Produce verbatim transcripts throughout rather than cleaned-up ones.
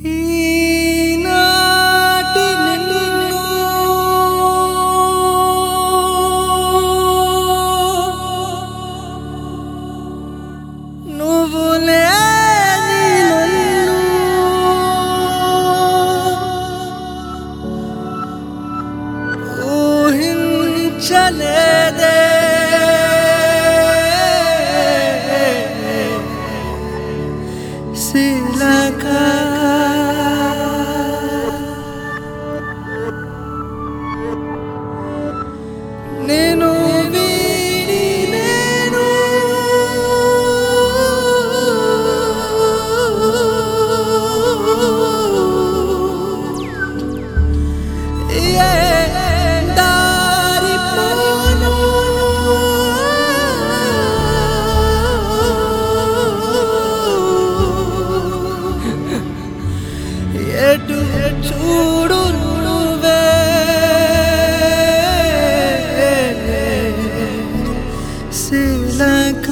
ఈనాటి నిన్ను నువ్వు లేని నన్ను ఊహించలేదే శిలక నేను వీడి నేను ఏ దారిపోను ఎటు చూడు నువ్వే శిలక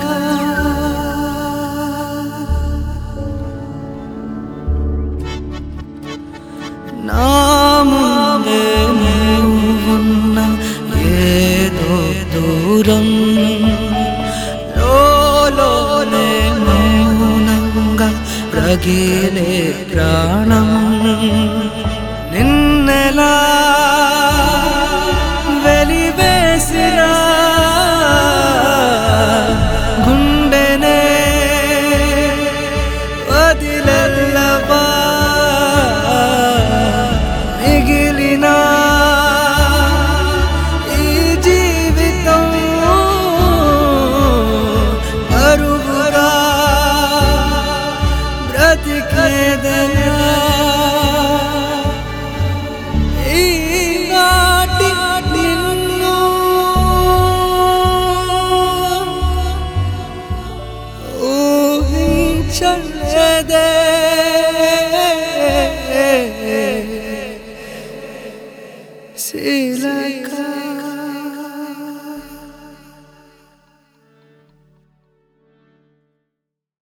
నా ముందే నువ్వున్న ఏదో దూరం లోలోనే మౌనంగా రగిలే ప్రాణం నిన్నెలా వెలివేసిన గుండెనే వదిలెల్లవా మిగిలిన ఈ జీవితం అరుగుగా బ్రతికేదెలా ఈనాటి నిన్ను ఊహించలేదే శిలక